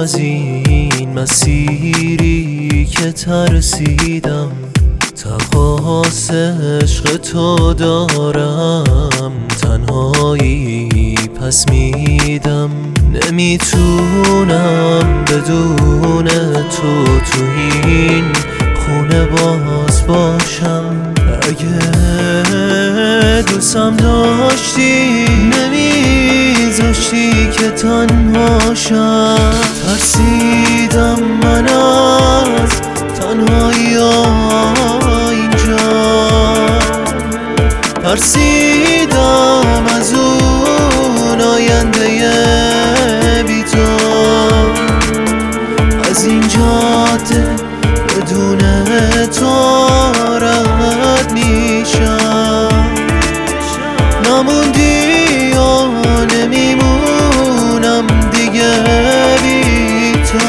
از این مسیری که ترسیدم، تقاص عشق تو دارم، تنهایی پس میدم. نمیتونم بدون تو تو این خونه باز باشم. اگه دوستم داشتی نمیذاشتی که تنهاشم. ترسیدم من از تنهایی اینجا، ترسیدم از اون آینده بی تو، از این جاده بدون تو رد میشم. نموندی یا نمیمونم دیگه بی تو.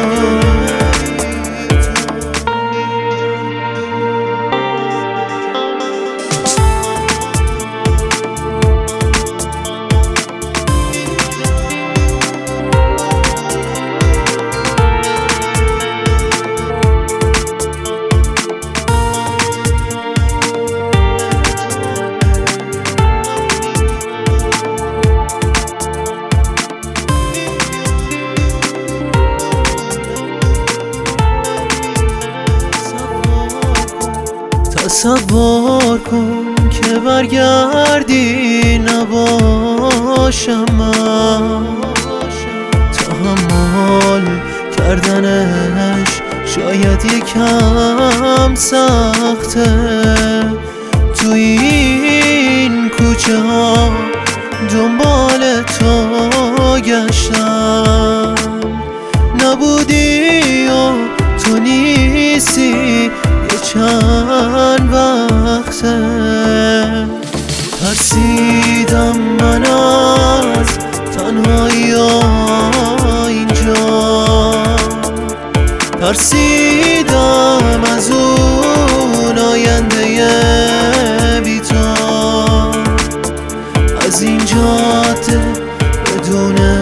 تصور کن که برگردی نباشم من. تحمل کردنش شاید یکم سخته، تو این کوچه ها دنبال تو گشتم. نبودی و تو نیستی چند وقته. ترسیدم من از تنهایی اینجا، ترسیدم از اون آینده بی تو، از این جاده بدون